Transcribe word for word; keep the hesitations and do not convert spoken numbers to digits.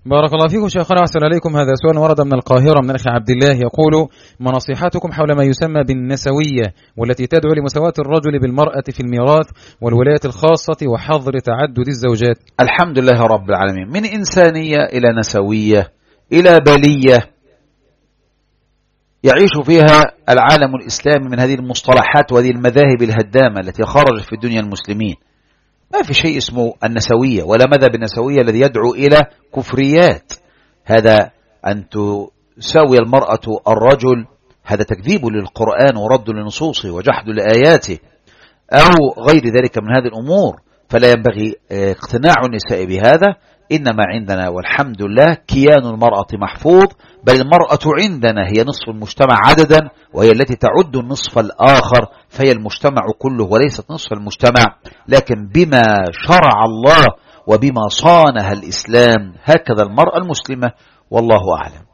بارك الله فيكم شيخنا وأحسن عليكم. هذا سؤال ورد من القاهرة من الأخ عبد الله يقول: ما نصيحتكم حول ما يسمى بالنسوية والتي تدعو لمساواة الرجل بالمرأة في الميراث والولاية الخاصة وحظر تعدد الزوجات؟ الحمد لله رب العالمين، من إنسانية إلى نسوية إلى بلية يعيش فيها العالم الإسلامي من هذه المصطلحات وهذه المذاهب الهدامة التي خرجت في الدنيا المسلمين. ما في شيء اسمه النسوية ولا مذهب النسوية الذي يدعو إلى كفريات. هذا أن تساوي المرأة الرجل هذا تكذيب للقرآن ورد لنصوصه وجحد لآياته أو غير ذلك من هذه الأمور، فلا ينبغي اقتناع النساء بهذا. إنما عندنا والحمد لله كيان المرأة محفوظ، بل المرأة عندنا هي نصف المجتمع عددا، وهي التي تعد النصف الآخر، فهي المجتمع كله وليست نصف المجتمع، لكن بما شرع الله وبما صانها الإسلام هكذا المرأة المسلمة، والله أعلم.